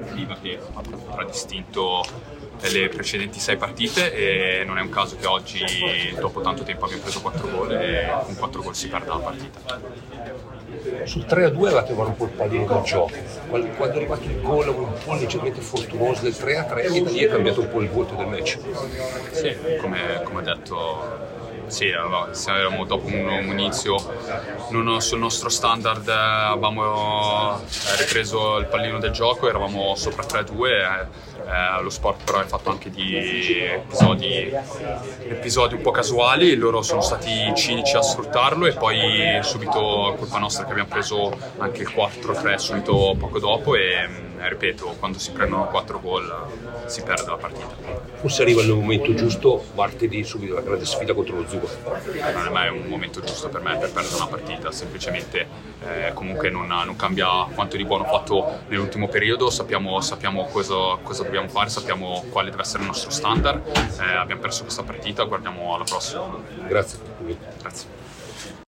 difensiva che ha contraddistinto le precedenti 6 partite, e non è un caso che oggi dopo tanto tempo abbiamo preso 4 gol e con 4 gol si perde la partita. Sul 3-2 avevate un po' il pallino del gioco, quando è arrivato il gol un po' leggermente fortunoso del 3-3 e da lì è cambiato un po' il volto del match. Sì, come ho detto, sì, eravamo dopo un inizio non sul nostro standard, avevamo ripreso il pallino del gioco, eravamo sopra 3-2. Lo sport però è fatto anche di episodi un po' casuali, loro sono stati cinici a sfruttarlo e poi subito colpa nostra che abbiamo preso anche il 4-3 subito poco dopo e ripeto, quando si prendono 4 gol si perde la partita. Forse arriva nel momento giusto, martedì subito la grande sfida contro lo Zugo. Non è mai un momento giusto per me per perdere una partita, semplicemente comunque non cambia quanto di buono ho fatto nell'ultimo periodo, sappiamo cosa dobbiamo fare, sappiamo quale deve essere il nostro standard, abbiamo perso questa partita, guardiamo alla prossima. Grazie. Grazie.